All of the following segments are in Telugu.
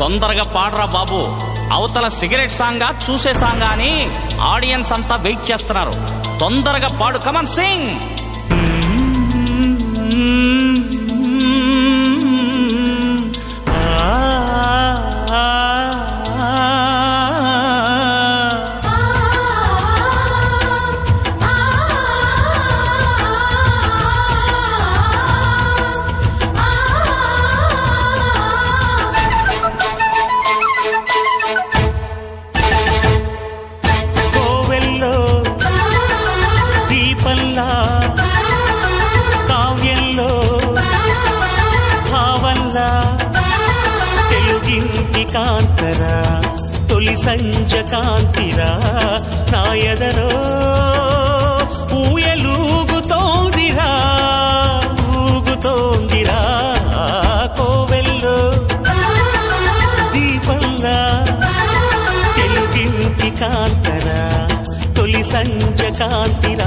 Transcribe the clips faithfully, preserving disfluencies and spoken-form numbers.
తొందరగా పాడరా బాబు. అవతల సిగరెట్ సాంగా చూసే సాంగా అని ఆడియన్స్ అంతా వెయిట్ చేస్తున్నారు. తొందరగా పాడు, కమన్ సింగ్. కాంతరా తొలి సంజ కాంతిరా నా ఎదలో ఊయలూగుతోందిరా ఊగుతోందిరా కోవెల్లో దీపంలా తెలుగింటి కాంతరా తొలి సంజ కాంతిరా.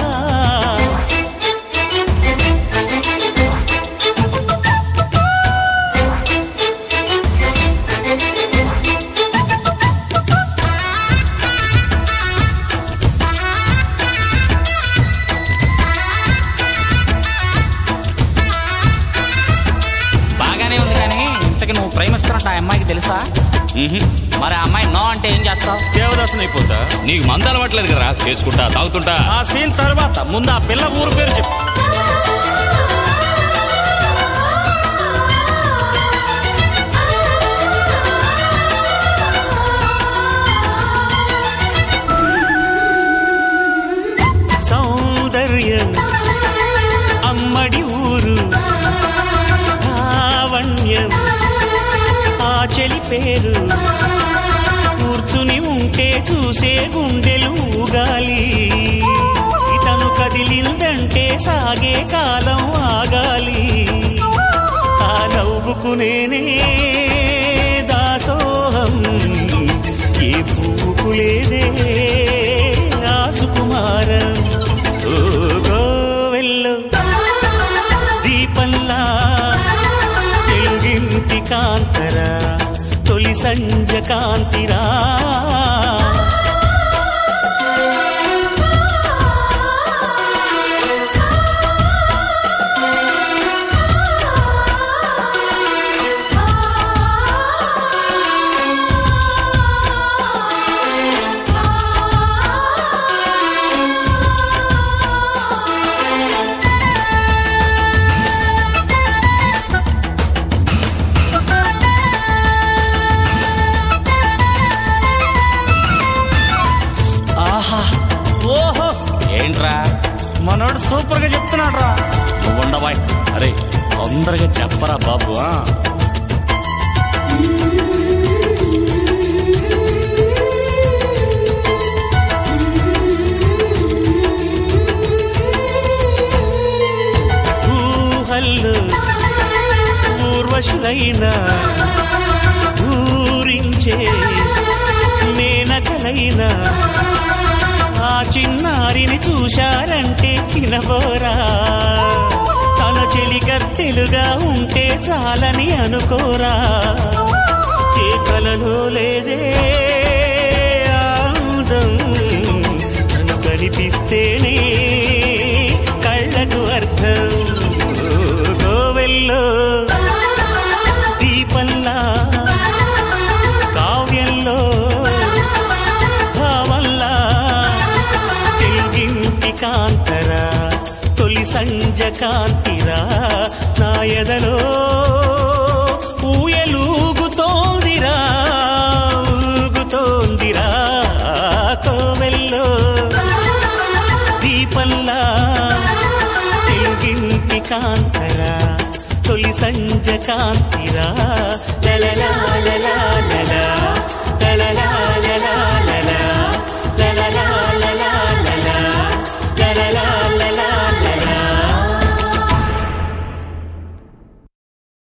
నువ్వు ప్రేమిస్తున్నట్టు ఆ అమ్మాయికి తెలుసా? మరి ఆ అమ్మాయి నో అంటే ఏం చేస్తావు? దేవదాసుని అయిపోతా. నీకు మంద అలవాట్లేదు కదా, చేసుకుంటా తాగుతుంటా. ఆ సీన్ తర్వాత ముందు ఆ పిల్ల ఊరు పేరు చెప్పు. సౌందర్యం అమ్మడి ఊరు లావణ్యం ఆ చెలి పేరు కూర్చుని ఉంటే చూసే గుండెలు ఊగాలి. ఇతను కదిలిందంటే సాగే కాలం ఆగాలి. ఆ నవ్వుకునేనే దాసోహం ఏ పువ్వుకు లేదే ఆ సుకుమారం. ఓ గోవెల్లో దీపంలా తెలుగింటి కాంతరా తొలి సంజ కాంతిరా. ఓహో ఏంట్రా మనోడు సూపర్ గా చెప్తున్నాడు రా. నువ్వు ఉండబాయ్. అరే తొందరగా చెప్పరా బాబు. ఊహల్లో ఊర్వశులైనా ఊరించే మేనకలైనా ఆ చిన్నారిని చూశారంటే చినబోరా. తన చెలికత్తెలుగా ఉంటే చాలని అనుకోరా. ఏ కలలో లేదే ఆనందం తను కనిపిస్తేనే కళ్ళకు అర్థం. గోవెల్లో దీపంలా కావ్యంలో భావంలా తెలుగింటి కాంతరా తొలి సంజ కాంతిరా. నా ఎదలో ఊయలూగుతోందిరా ఊగుతోందిరా కోవెల్లో దీపంలా తెలుగింటి కాంతరా తొలి సంజ కాంతిరా. లలలా